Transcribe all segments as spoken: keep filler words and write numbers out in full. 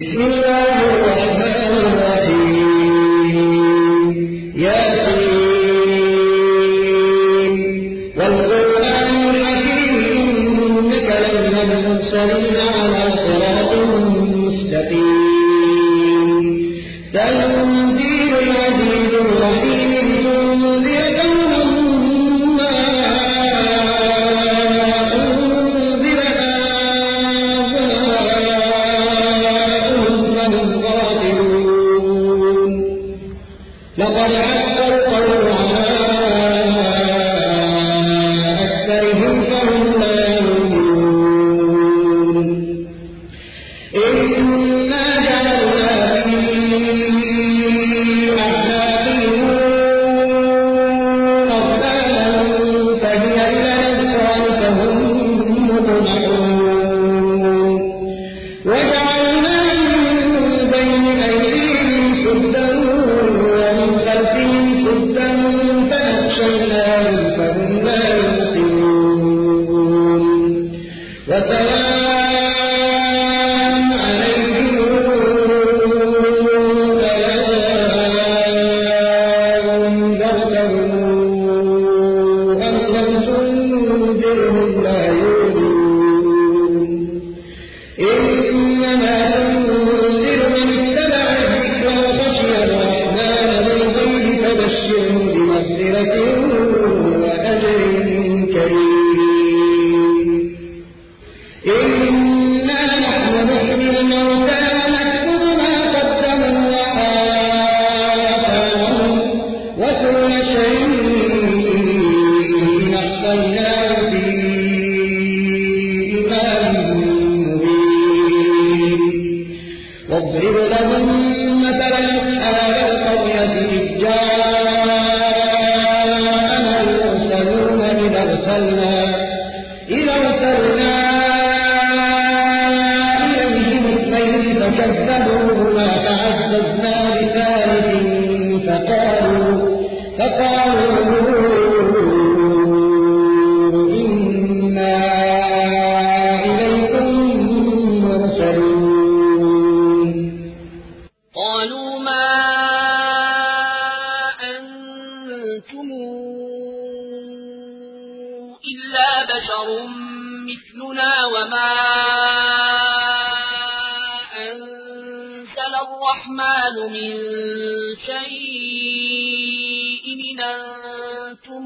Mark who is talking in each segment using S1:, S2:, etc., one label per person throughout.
S1: بسم الله الرحمن الرحيم ياسين والقرآن الحكيم إنك لمن المرسلين على صراط مستقيم تنزيل العزيز الرحيم لتنذر قوما ما أنزل آباؤهم فهم غافلون لقد حق القول على أكثرهم فهم لا يؤمنون إنا جعلنا في أعناقهم أغلالا فهي إلى الأذقان فهم مقمحون وجعلنا من بين أيديهم سدا ومن خلفهم سدا فأغشيناهم فهم لا يبصرون وسلام عليهم أأنذرتهم أم لم تنذرهم لا يؤمنون إنما تنذر من اتبع الذكر وخشي الرحمن بالغيب فبشره بمغفرة وأجر كريم إنا نحن نحيي الموتى ونكتب ما قدموا وآثارهم وكل شيء أحصيناه في إمام مبين واضرب لهم مثلا أصحاب القرية إذ جاءها المرسلون إذ أرسلنا إذ أرسلنا إليهم اثنين فكذبوهما فعززنا بثالث فقالوا فقالوا إنا إليكم مرسلون
S2: قالوا ما أنتم إلا بشر مثلنا وما أنزل الرحمن من شيء إن أنتم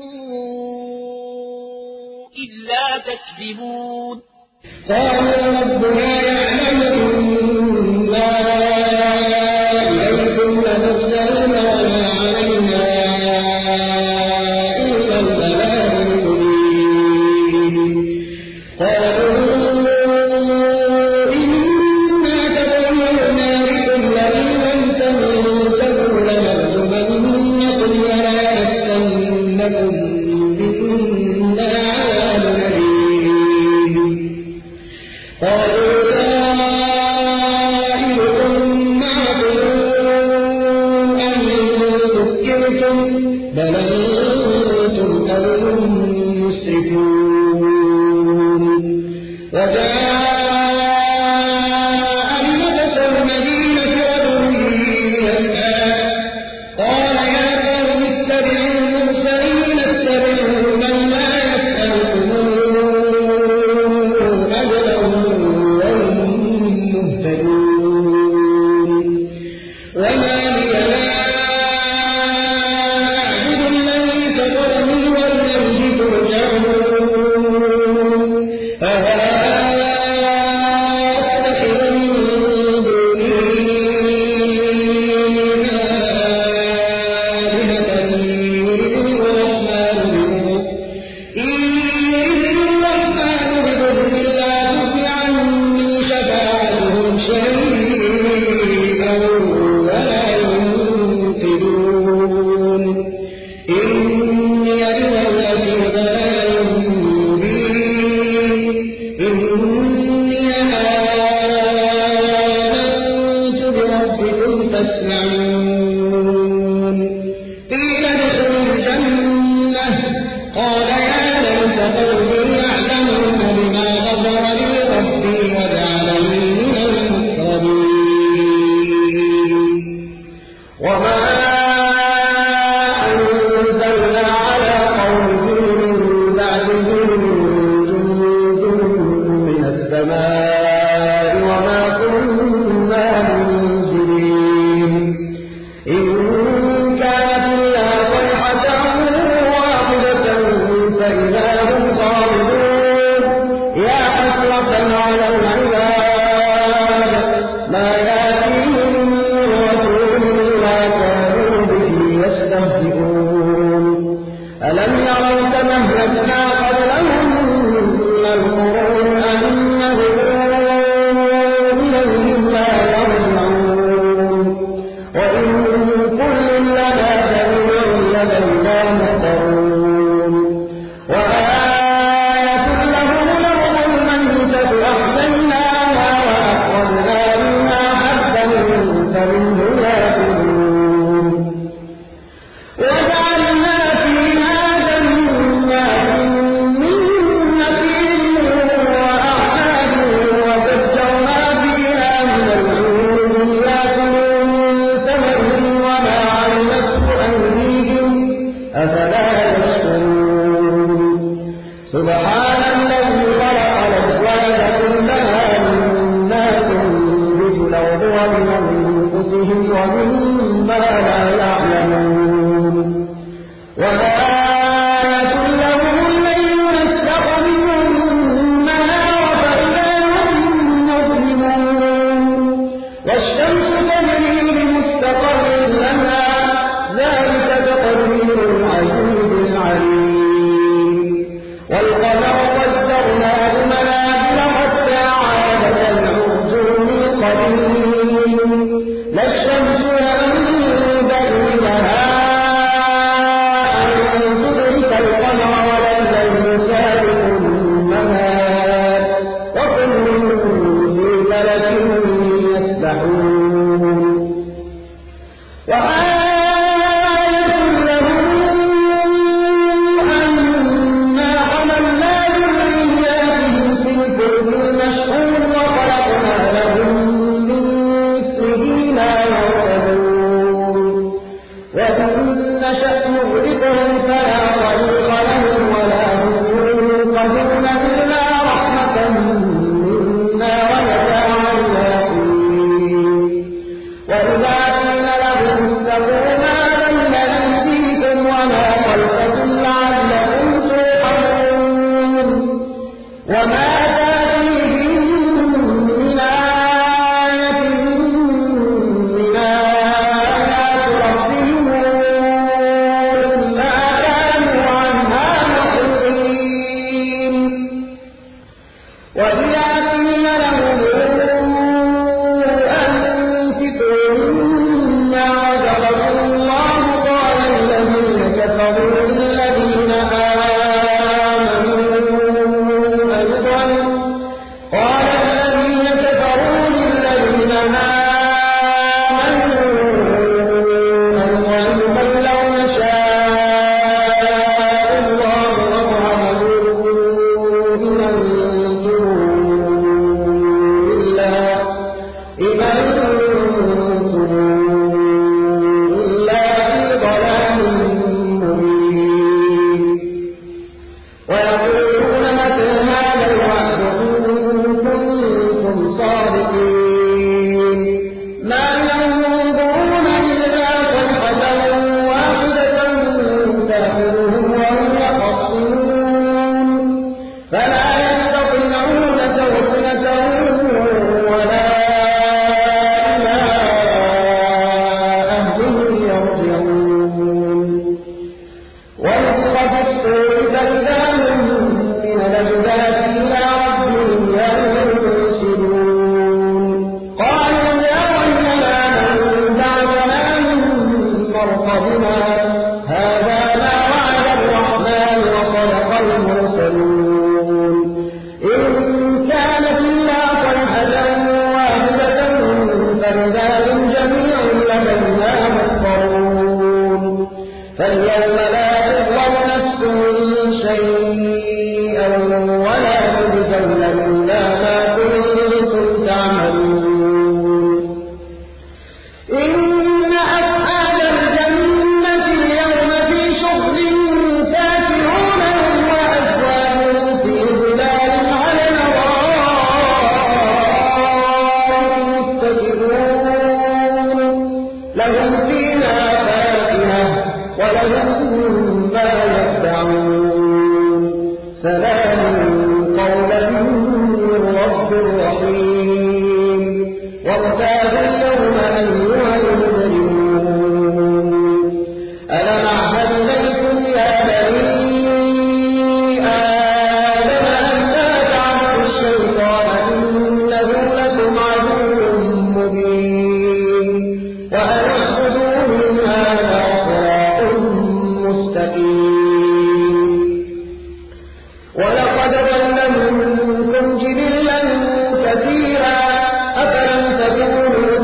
S2: إلا تكذبون
S1: قالوا ربنا يعلم إنا إليكم لمرسلون وما علينا إلا البلاغ المبين قالوا إنا تطيرنا بكم لئن لم تنتهوا لنرجمنكم ولا يمسنكم منا عذاب أليم قالوا طائركم معكم أن ذكرتم بل أنتم قوم مسرفون وجاء بنفس المدينة رجل يسعى قال يا قوم اتبعوا المرسلين اتبعوا من لا يسألكم أجرا وهم مهتدون وما لي لا أعبد الذي فطرني وإليه ترجعون أتخذ من دونه آلهة يردني الرحمن بضر إن يردني الرحمن بضر لا تغن عني شفاعتهم شيئا ولا ينقذون إني إذا لفي ضلال مبين إني آمنت بربكم فاسمعون قيل ادخلوا الجنة قال يا ليت قومي يعلمون بما غفر لي ربي وجعلني من المكرمين من أنفسهم ومما لا يعلمون وآية لهم الليل نسلخ منه النهار فإذا هم مظلمون والشمس تجري لمستقر لها ذلك تقدير العزيز العليم والقمر قدرناه منازل حتى عاد كالعرجون القديم لا الشمس ينبغي لها أن تدرك القمر ولا الليل سابق النهار وكل في فلك يسبحون وآية لهم أنا حملنا ذرياتهم في الفلك المشحون وخلقنا لهم من مثله ما يركبون وإن نشأ نغرقهم فلا طريق لهم ولا هم ينقذون إلا رحمة منا ومتاعا إلى حين وإذا قيل لهم اتقوا ما بين أيديكم وما خلفكم لعلكم ترحمون وما تأتيهم من آية من آيات ربهم إلا كانوا عنها معرضين وإذا قيل لهم أنفقوا مما رزقكم الله قال الذين كفروا للذين آمنوا أيضا قال الذين كفروا للذين آمنوا أيضا لو نشاء الله لطعمهم إن أنتم إلا إن أنتم إلا في ضلال مبين ويقولون متى هذا الوعد إن كنتم صادقين ما ينظرون إلا صيحة واحدة تأخذهم وهم يخصمون فلا يستطيعون توصية ولا إلى أهلهم يرجعون ونفخ في الصور فإذا هم من الأجداث إلى ربهم ينسلون قالوا يا ويلنا من بعثنا من مرقدنا هذا ما وعد الرحمن وصدق المرسلون إن كانت إلا صيحة واحدة فإذا هم جميع لدينا محضرون فاليوم لا تظلم نفس شيئا ولا تجزون إلا ما كنتم تعملون إن أصحاب الجنة اليوم في شغل فاكهون هم وأزواجهم في ظلال على الأرائك متكئون لهم فيها فاكهة ولهم ما يدعون سلام قولا من رب رحيم وامتاز اليوم أيها المجرمون ألم أعهد إليكم يا بني آدم أن لا تعبدوا الشيطان إنه لكم عدو مبين وأن اعبدوني هذا صراط مستقيم ولقد ضل منكم جبلا كثيرا أفلم تكونوا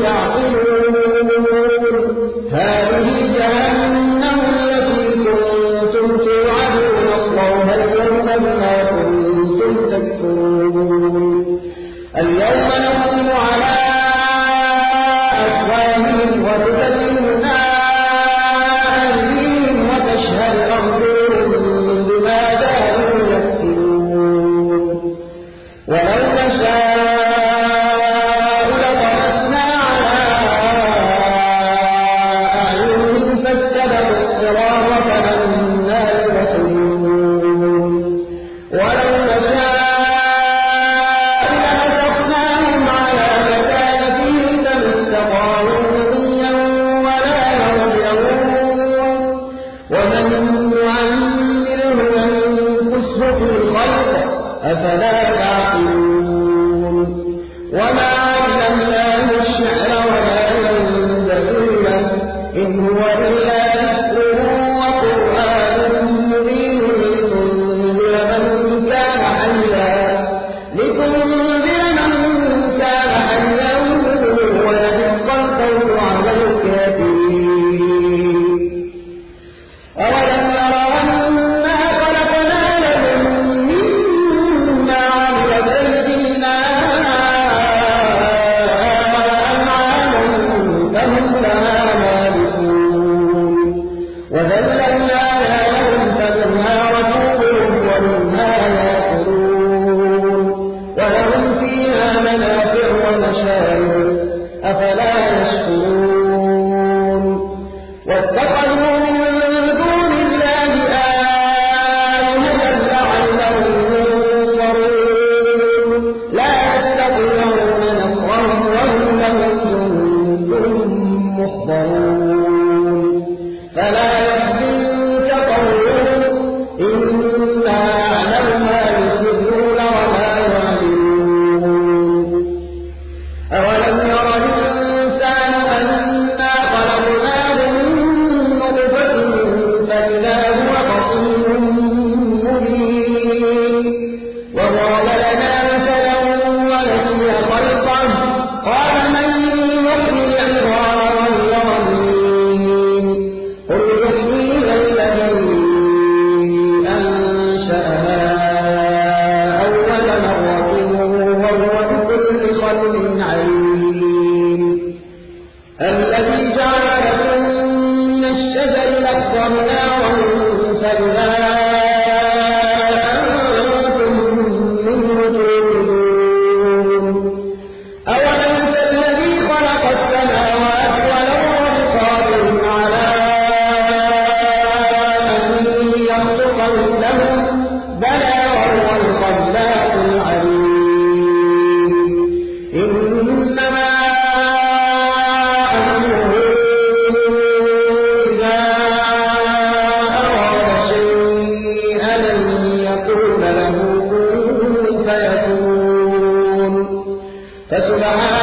S1: فسبحان